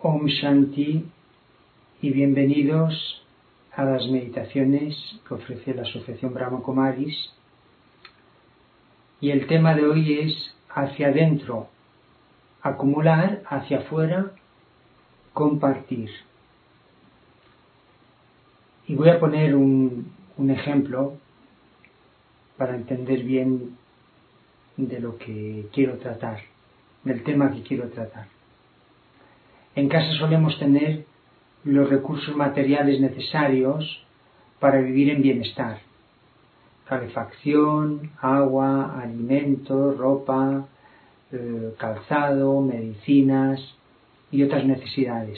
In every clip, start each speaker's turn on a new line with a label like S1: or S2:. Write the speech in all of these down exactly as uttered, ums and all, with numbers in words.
S1: Om Shanti y bienvenidos a las meditaciones que ofrece la Asociación Brahma Kumaris. Y el tema de hoy es hacia adentro, acumular, hacia afuera, compartir. Y voy a poner un, un ejemplo para entender bien de lo que quiero tratar, del tema que quiero tratar. En casa solemos tener los recursos materiales necesarios para vivir en bienestar. Calefacción, agua, alimentos, ropa, eh, calzado, medicinas y otras necesidades.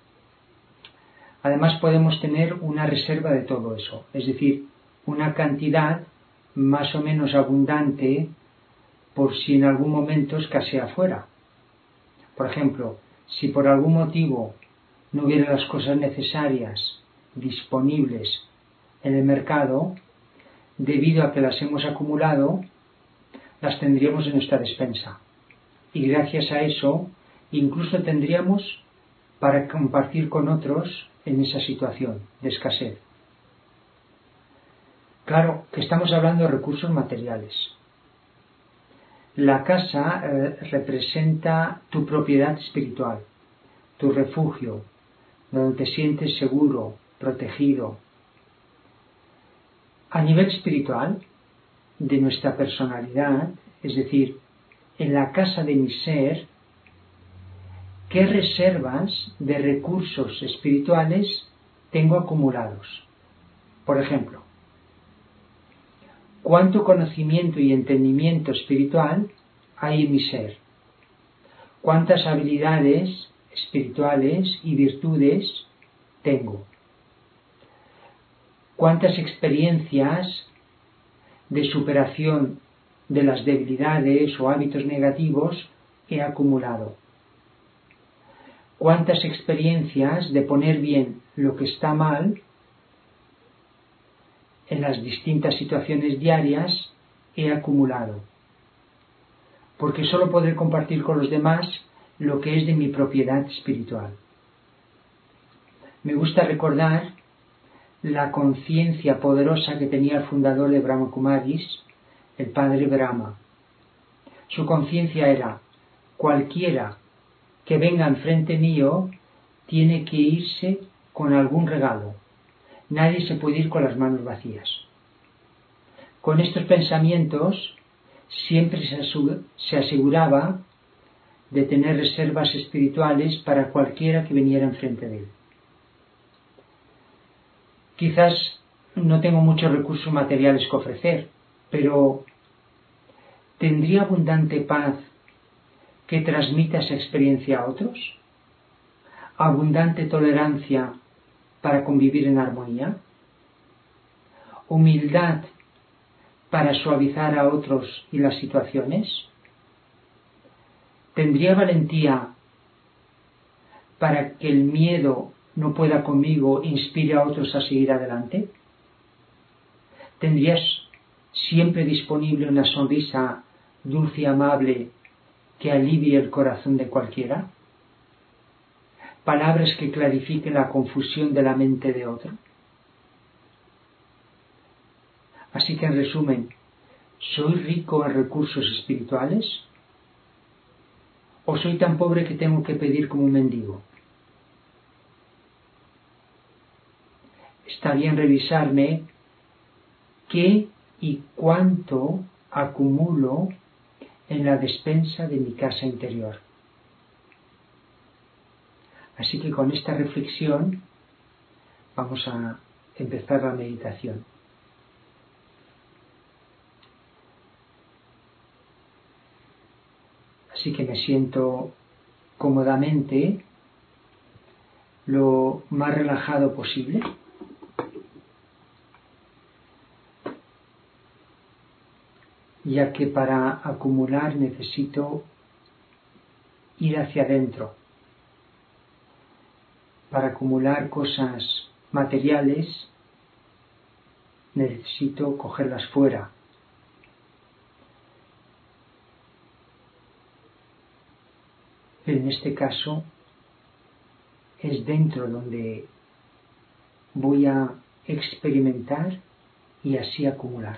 S1: Además podemos tener una reserva de todo eso, es decir, una cantidad más o menos abundante por si en algún momento escasea fuera. Por ejemplo, si por algún motivo no hubiera las cosas necesarias disponibles en el mercado, debido a que las hemos acumulado, las tendríamos en nuestra despensa. Y gracias a eso, incluso tendríamos para compartir con otros en esa situación de escasez. Claro que estamos hablando de recursos materiales. La casa eh, representa tu propiedad espiritual, tu refugio, donde te sientes seguro, protegido. A nivel espiritual, de nuestra personalidad, es decir, en la casa de mi ser, ¿qué reservas de recursos espirituales tengo acumulados? Por ejemplo, ¿cuánto conocimiento y entendimiento espiritual hay en mi ser? ¿Cuántas habilidades espirituales y virtudes tengo? ¿Cuántas experiencias de superación de las debilidades o hábitos negativos he acumulado? ¿Cuántas experiencias de poner bien lo que está mal en las distintas situaciones diarias he acumulado? Porque solo podré compartir con los demás lo que es de mi propiedad espiritual. Me gusta recordar la conciencia poderosa que tenía el fundador de Brahma Kumaris, el padre Brahma. Su conciencia era: cualquiera que venga enfrente mío tiene que irse con algún regalo. Nadie se puede ir con las manos vacías. Con estos pensamientos siempre se aseguraba de tener reservas espirituales para cualquiera que viniera enfrente de él. Quizás no tengo muchos recursos materiales que ofrecer, pero ¿tendría abundante paz que transmita esa experiencia a otros? ¿Abundante tolerancia para convivir en armonía? ¿Humildad para suavizar a otros y las situaciones? ¿Tendría valentía para que el miedo no pueda conmigo e inspire a otros a seguir adelante? ¿Tendrías siempre disponible una sonrisa dulce y amable que alivie el corazón de cualquiera? ¿Palabras que clarifiquen la confusión de la mente de otro? Así que en resumen, ¿soy rico en recursos espirituales? ¿O soy tan pobre que tengo que pedir como un mendigo? Está bien revisarme qué y cuánto acumulo en la despensa de mi casa interior. Así que con esta reflexión vamos a empezar la meditación. Así que me siento cómodamente, lo más relajado posible. Ya que para acumular necesito ir hacia adentro. Para acumular cosas materiales necesito cogerlas fuera. En este caso es dentro donde voy a experimentar y así acumular.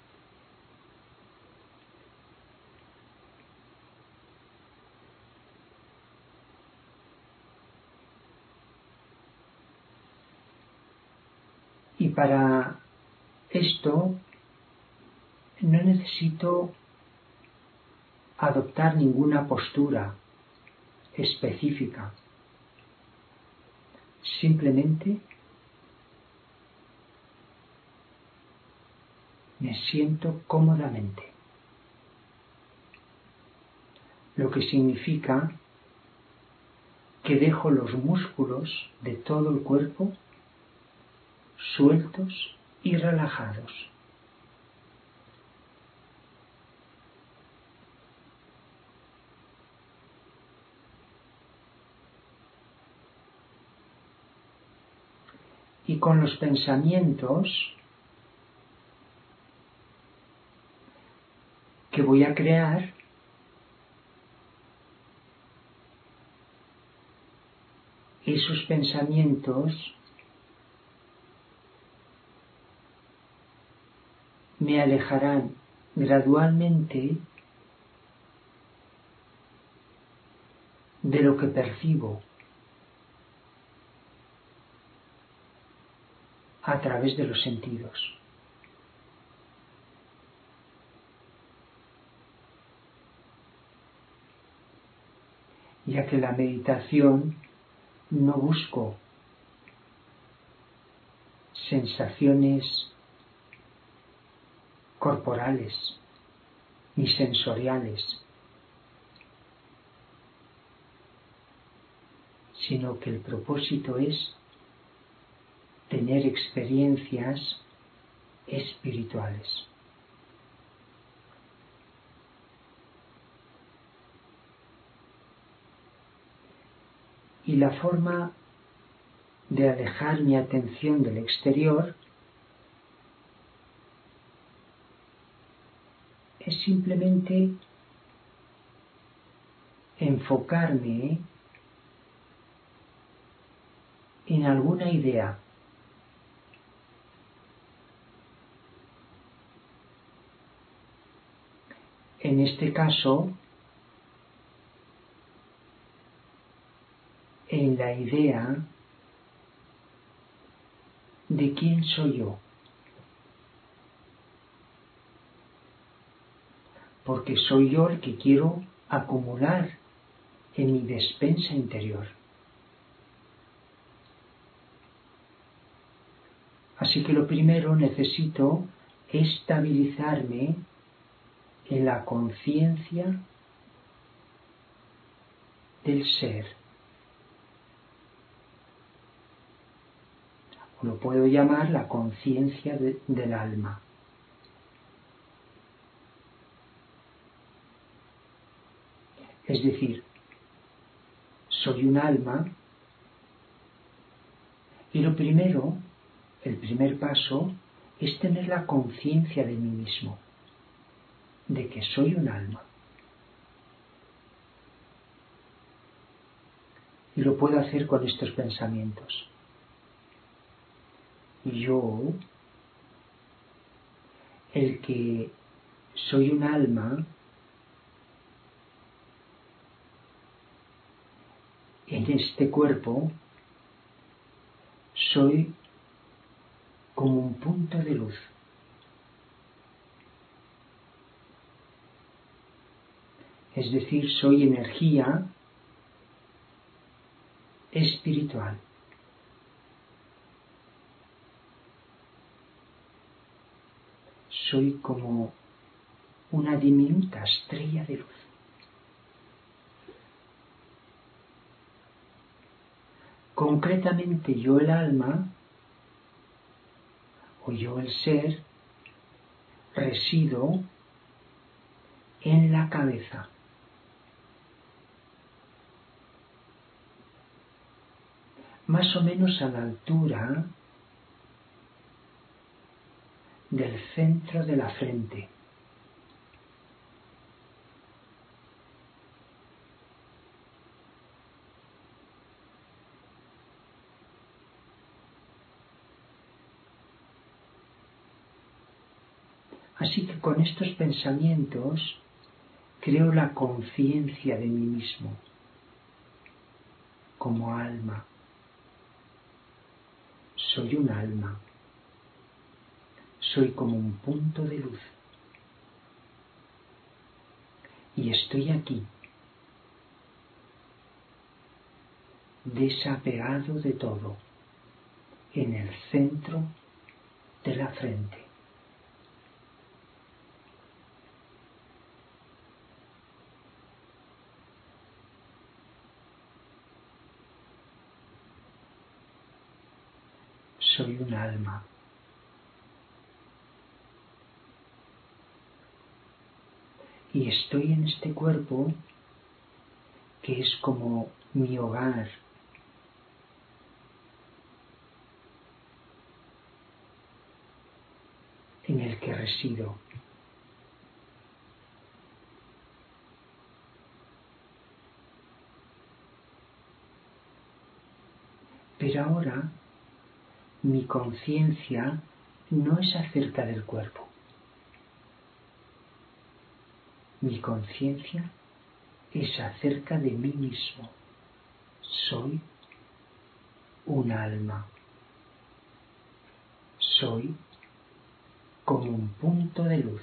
S1: Y para esto no necesito adoptar ninguna postura específica. Simplemente me siento cómodamente, lo que significa que dejo los músculos de todo el cuerpo sueltos y relajados. Y con los pensamientos que voy a crear, esos pensamientos me alejarán gradualmente de lo que percibo a través de los sentidos. Ya que la meditación no busco sensaciones corporales ni sensoriales, sino que el propósito es tener experiencias espirituales. Y la forma de alejar mi atención del exterior es simplemente enfocarme en alguna idea. En este caso, en la idea de quién soy yo, porque soy yo el que quiero acumular en mi despensa interior. Así que lo primero necesito estabilizarme en la conciencia del ser. Lo puedo llamar la conciencia de, del alma. Es decir, soy un alma y lo primero, el primer paso, es tener la conciencia de mí mismo, de que soy un alma. Y lo puedo hacer con estos pensamientos. Yo, el que soy un alma, en este cuerpo, soy como un punto de luz. Es decir, soy energía espiritual. Soy como una diminuta estrella de luz. Concretamente yo el alma, o yo el ser, resido en la cabeza. Más o menos a la altura del centro de la frente. Así que con estos pensamientos creo la conciencia de mí mismo como alma. Soy un alma. Soy como un punto de luz. Y estoy aquí, desapegado de todo, en el centro de la frente. Soy un alma. Y estoy en este cuerpo que es como mi hogar. En el que resido. Pero ahora mi conciencia no es acerca del cuerpo. Mi conciencia es acerca de mí mismo. Soy un alma. Soy como un punto de luz.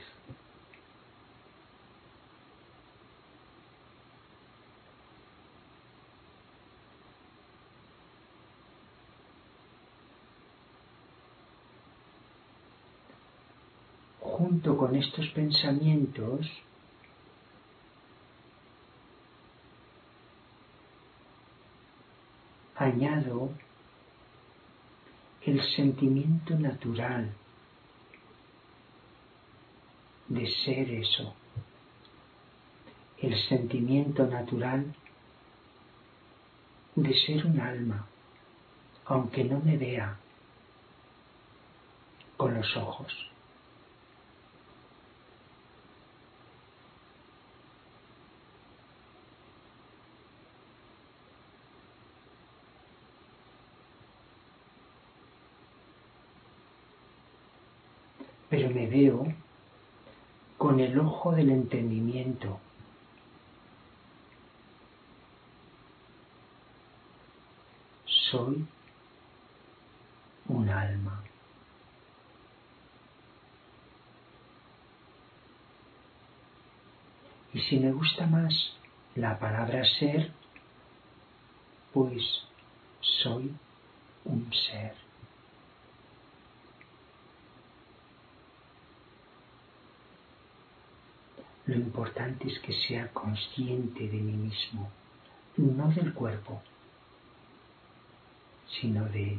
S1: Junto con estos pensamientos, añado el sentimiento natural de ser eso, el sentimiento natural de ser un alma, aunque no me vea con los ojos. Pero me veo con el ojo del entendimiento. Soy un alma. Y si me gusta más la palabra ser, pues soy un ser. Lo importante es que sea consciente de mí mismo, no del cuerpo, sino de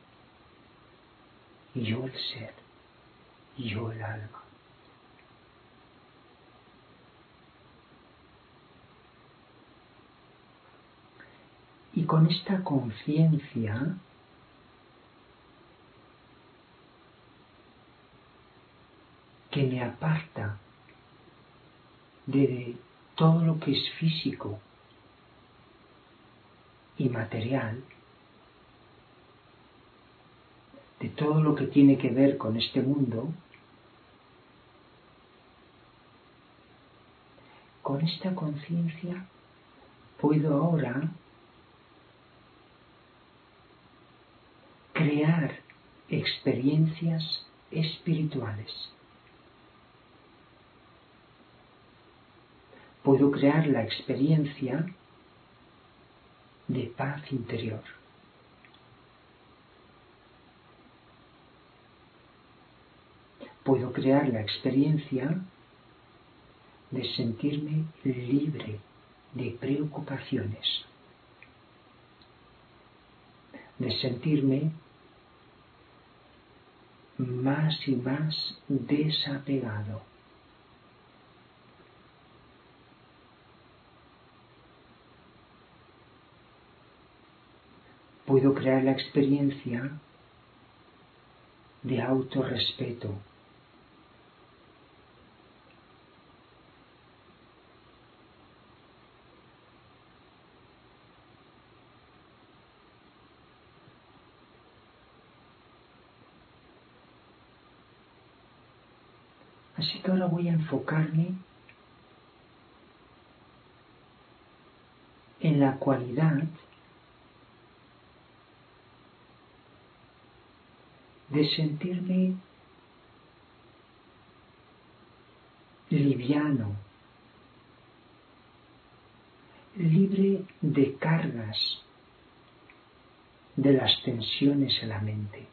S1: yo el ser, yo el alma. Y con esta conciencia que me aparta de todo lo que es físico y material, de todo lo que tiene que ver con este mundo, con esta conciencia puedo ahora crear experiencias espirituales. Puedo crear la experiencia de paz interior. Puedo crear la experiencia de sentirme libre de preocupaciones, de sentirme más y más desapegado. Puedo crear la experiencia de autorrespeto. Así que ahora voy a enfocarme en la cualidad de sentirme liviano, libre de cargas de las tensiones en la mente.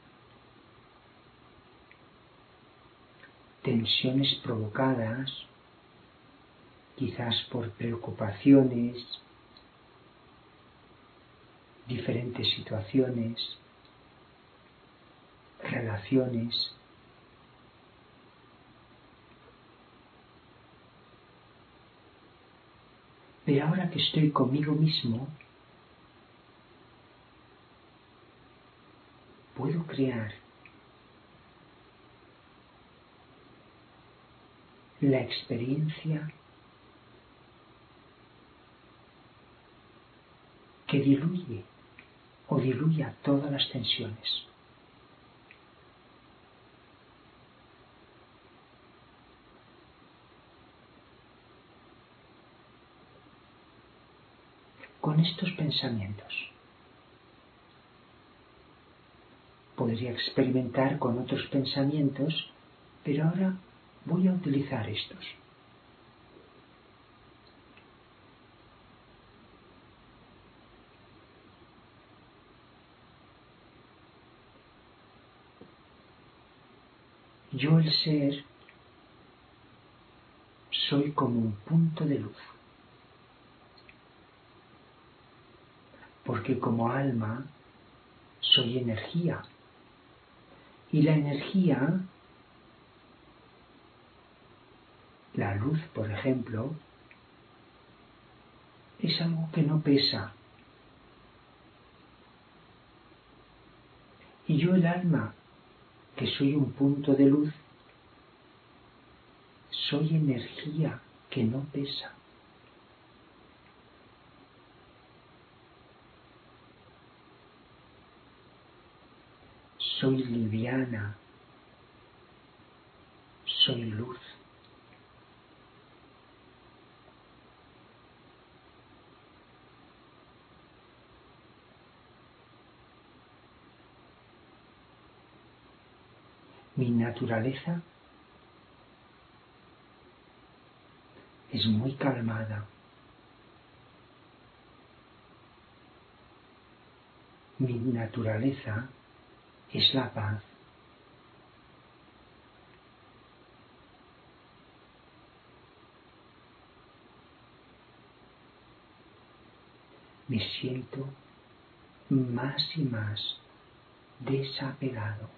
S1: Tensiones provocadas quizás por preocupaciones, diferentes situaciones, relaciones. Pero ahora que estoy conmigo mismo, puedo crear la experiencia que diluye o diluya todas las tensiones. Con estos pensamientos podría experimentar con otros pensamientos, pero ahora voy a utilizar estos. Yo, el ser, soy como un punto de luz, porque como alma soy energía, y la energía, la luz por ejemplo, es algo que no pesa. Y yo, el alma, que soy un punto de luz, soy energía que no pesa. Soy liviana, soy luz. Mi naturaleza es muy calmada. Mi naturaleza es la paz. Me siento más y más desapegado.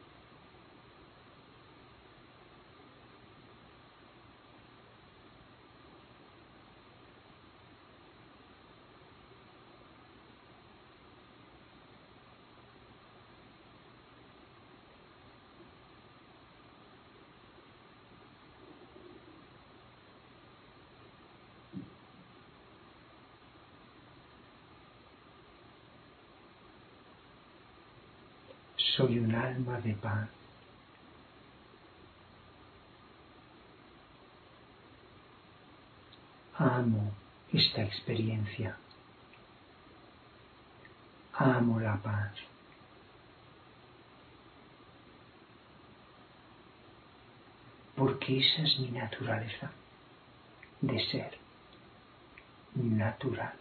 S1: Soy un alma de paz. Amo esta experiencia. Amo la paz. Porque esa es mi naturaleza de ser natural.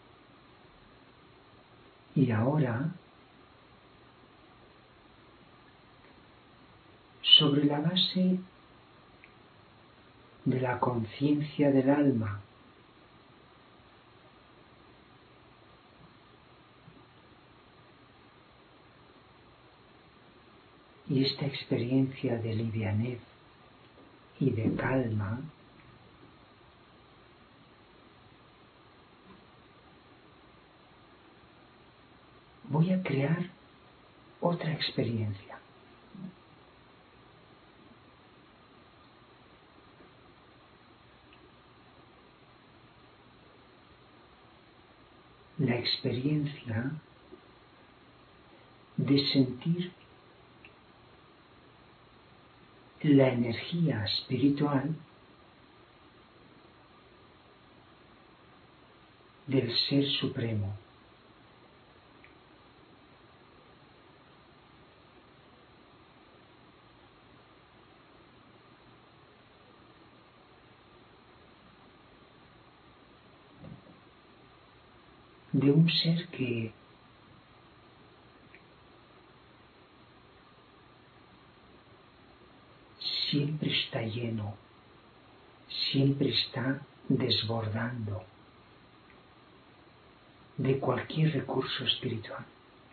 S1: Y ahora sobre la base de la conciencia del alma, y esta experiencia de livianez y de calma voy a crear otra experiencia. La experiencia de sentir la energía espiritual del Ser Supremo. De un ser que siempre está lleno, siempre está desbordando de cualquier recurso espiritual.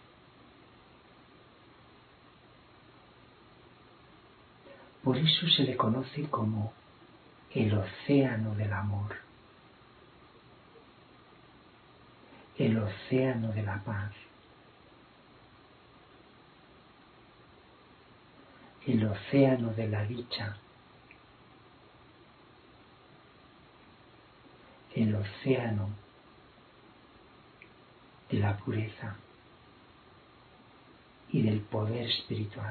S1: Por eso se le conoce como el océano del amor, el océano de la paz, el océano de la dicha, el océano de la pureza y del poder espiritual.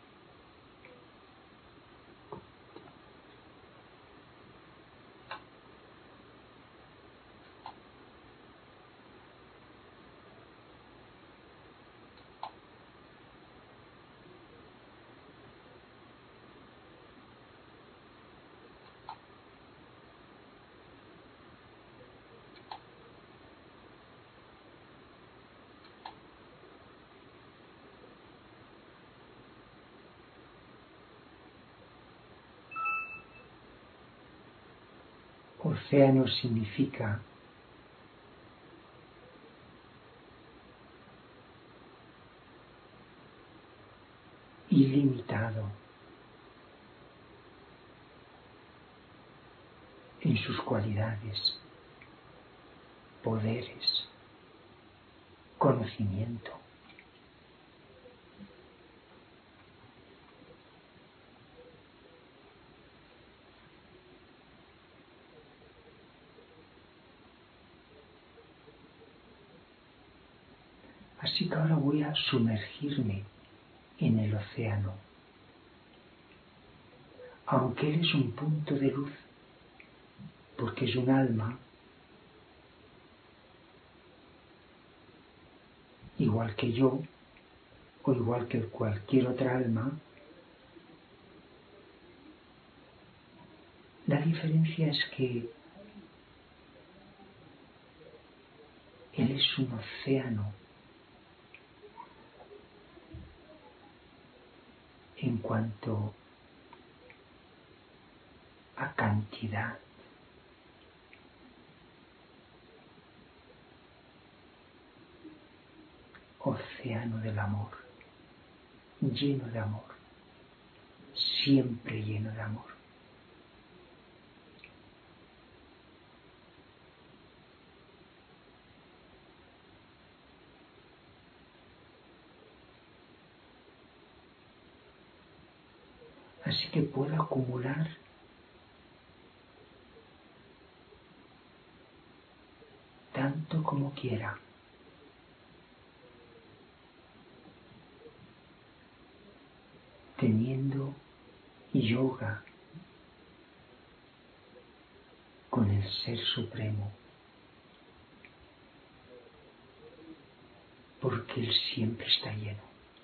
S1: Océano significa ilimitado en sus cualidades, poderes, conocimiento. Así que ahora voy a sumergirme en el océano. Aunque él es un punto de luz, porque es un alma, igual que yo, o igual que cualquier otra alma, la diferencia es que él es un océano en cuanto a cantidad. Océano del amor, lleno de amor, siempre lleno de amor. Así que puedo acumular tanto como quiera. Teniendo yoga con el Ser Supremo, porque Él siempre está lleno.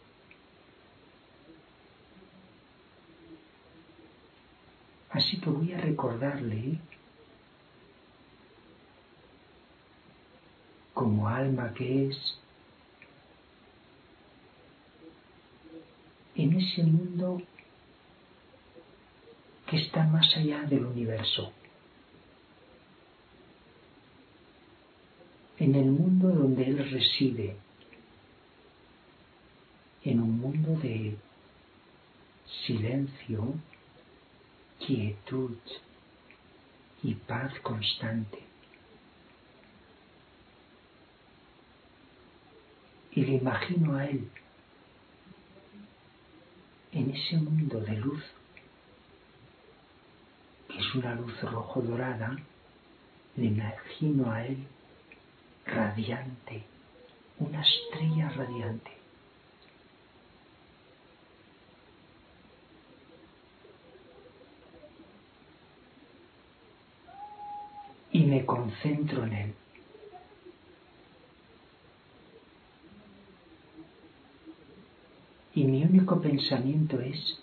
S1: Así que voy a recordarle, como alma que es, en ese mundo que está más allá del universo, en el mundo donde Él reside, en un mundo de silencio, quietud y paz constante. Y le imagino a Él en ese mundo de luz, que es una luz rojo dorada, le imagino a Él radiante, una estrella radiante. Y me concentro en Él. Y mi único pensamiento es,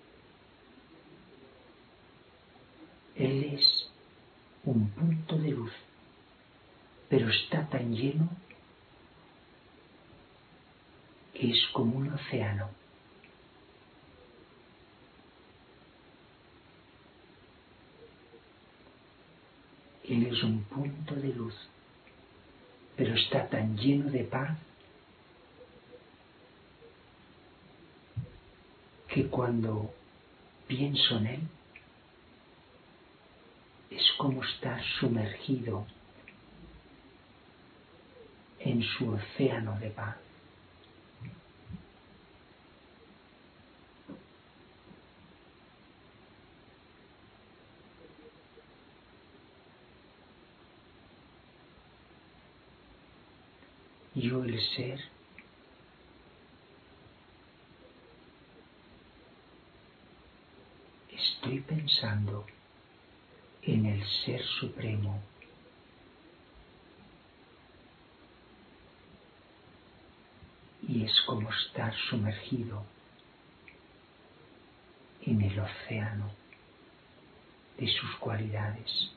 S1: Él es un punto de luz, pero está tan lleno que es como un océano. Él es un punto de luz, pero está tan lleno de paz que cuando pienso en Él es como estar sumergido en su océano de paz. Yo, el ser, estoy pensando en el Ser Supremo, y es como estar sumergido en el océano de sus cualidades.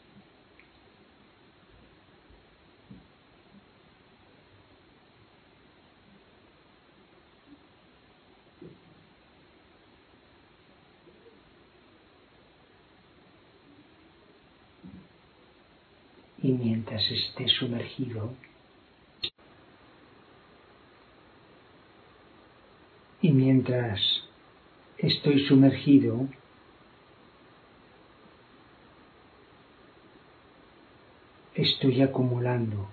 S1: Y mientras esté sumergido, y mientras estoy sumergido, estoy acumulando.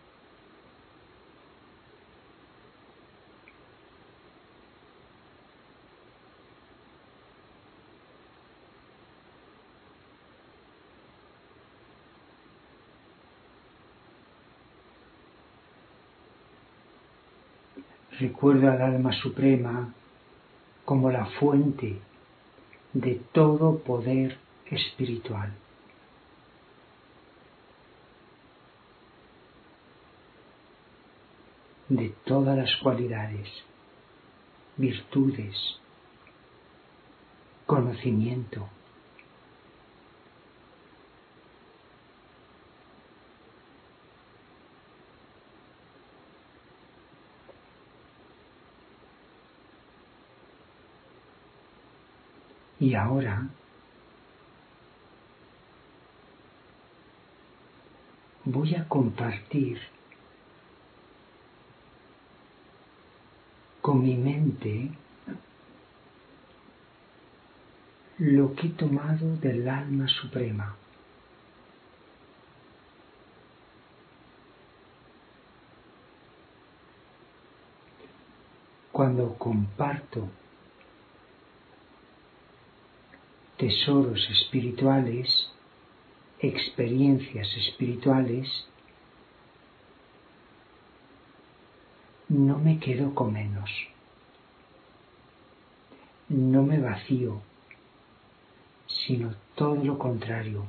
S1: Recuerdo al alma suprema como la fuente de todo poder espiritual. De todas las cualidades, virtudes, conocimiento. Y ahora voy a compartir con mi mente lo que he tomado del alma suprema. Cuando comparto tesoros espirituales, experiencias espirituales, no me quedo con menos, no me vacío, sino todo lo contrario.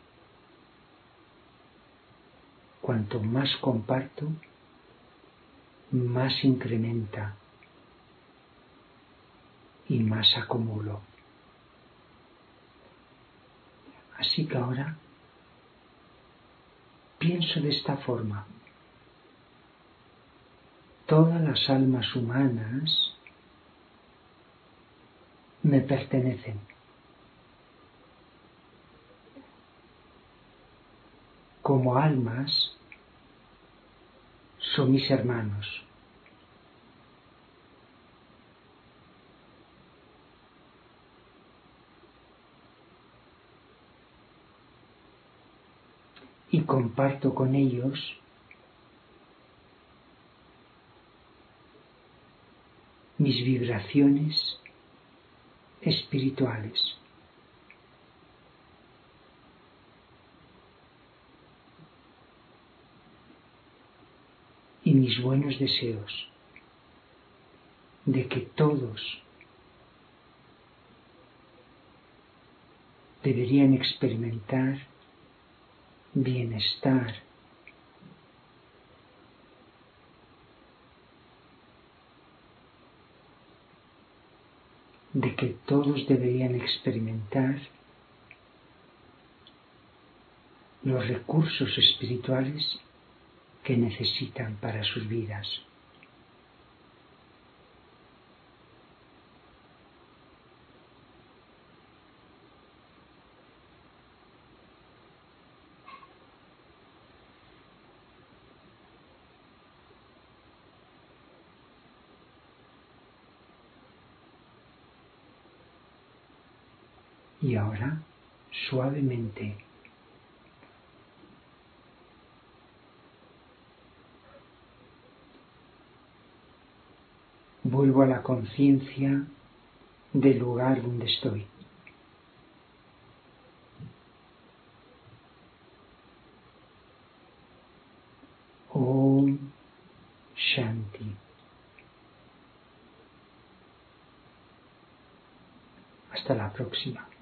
S1: Cuanto más comparto, más incrementa y más acumulo. Así que ahora pienso de esta forma. Todas las almas humanas me pertenecen. como almas, son mis hermanos. Y comparto con ellos mis vibraciones espirituales. Y mis buenos deseos de que todos deberían experimentar bienestar, de que todos deberían experimentar los recursos espirituales que necesitan para sus vidas. Y ahora, suavemente, vuelvo a la conciencia del lugar donde estoy. Om Shanti. Hasta la próxima.